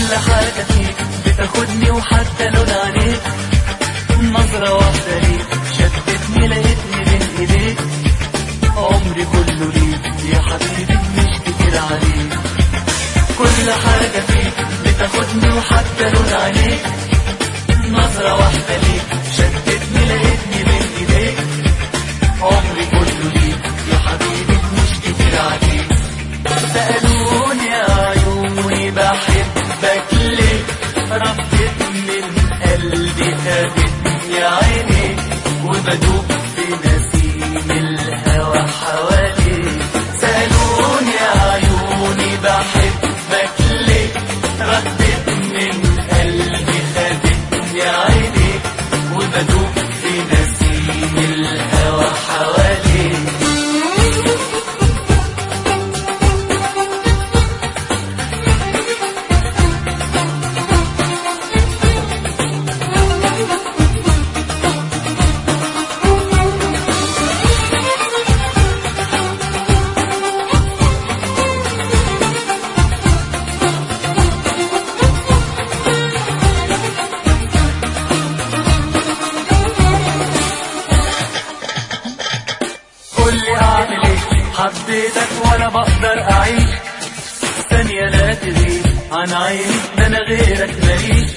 كل حاجة فيك بتاخدني وحتى لون عينيك، نظرة واحدة ليك شدتني لقيتني بين ايديك، عمري كله ليك يا حبيبي مش كتير عليك. كل حاجة فيك بتاخدني وحتى لون عينيك، نظرة واحدة ليك شدتني لقيتني بين ايديك، عمري كله ليك يا حبيبي مش كتير عليك. سألوني يا عيوني بحبك ليه، ردت من قلبي خدتني يا عيني، وبدوب في نسيم الهوى حواليك. سألوني يا عيوني بحبك ليه، ردت من قلبي خدتني يا عيني، وبدوب في نسيم الهوى حواليك. قولي اعمل ايه، حبيتك وانا بقدر اعيش، ثانية لا تغيب عن عيني، ده انا غيرك ماليش،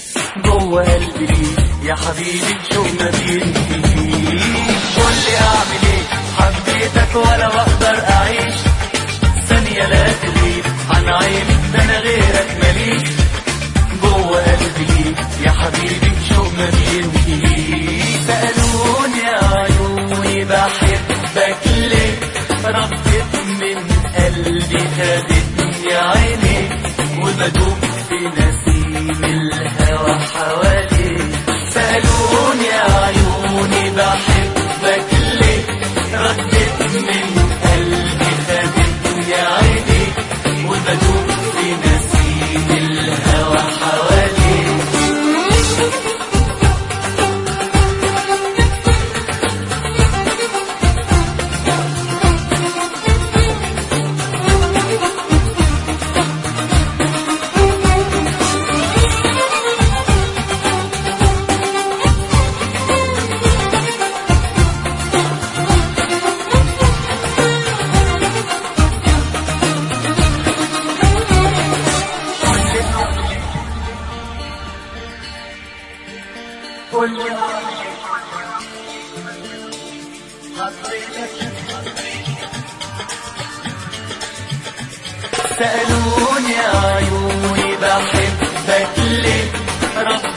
جوه قلبي ليك يا حبيبي شوق ما بينتهيش. قولي اعمل ايه، حبيتك وانا بقدر اعيش، ثانية لا تغيب عن عيني، ده انا غيرك ماليش، جوه قلبي ليك يا حبيبي شوق ما بينتهيش. سألوني يا عيوني بحبك ليه، ردت من قلبي خدتني يا عيني، وبدوب في نسيم الهوى حواليك. سألوني يا عيوني بحبك ليه، ردت من قلبي خدتني يا عيني، وبدوب في نسيم الهوى حواليك. سألوني يا عيوني بحبك ليه،